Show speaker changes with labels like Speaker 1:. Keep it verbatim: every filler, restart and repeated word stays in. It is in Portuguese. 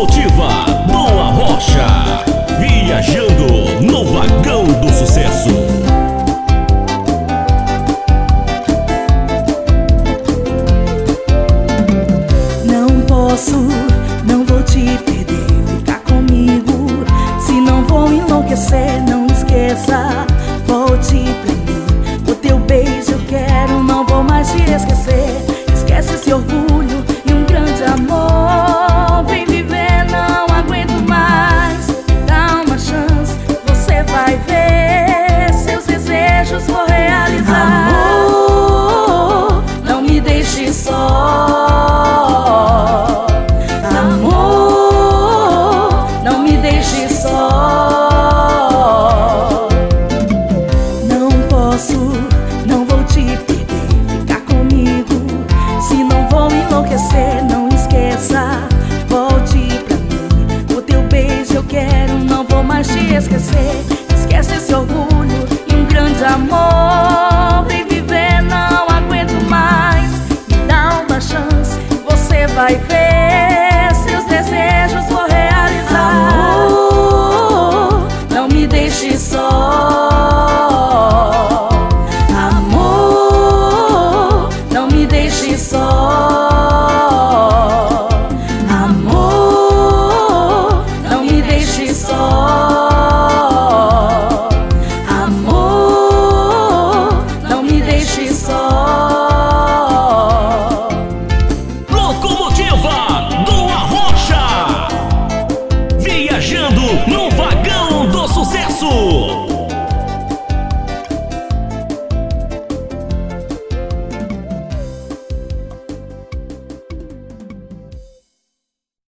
Speaker 1: automotiva Dom Arrocha, viajando no vagão do sucesso.
Speaker 2: Não posso, não vou te perder, ficar comigo. Se não vou enlouquecer, não esqueça, volte pra mim. O teu beijo eu quero, não vou mais te esquecer. Esquece esse orgulho e um grande amor. Vem viver, não aguento mais. Dá uma chance, você vai ver. Seus desejos vou realizar. Amor, não me deixe só. Amor, não me deixe só. Não posso, não vou te perder, ficar comigo. Se não vou enlouquecer, não esqueça, volte pra mim. O teu beijo eu quero, não vou mais te esquecer.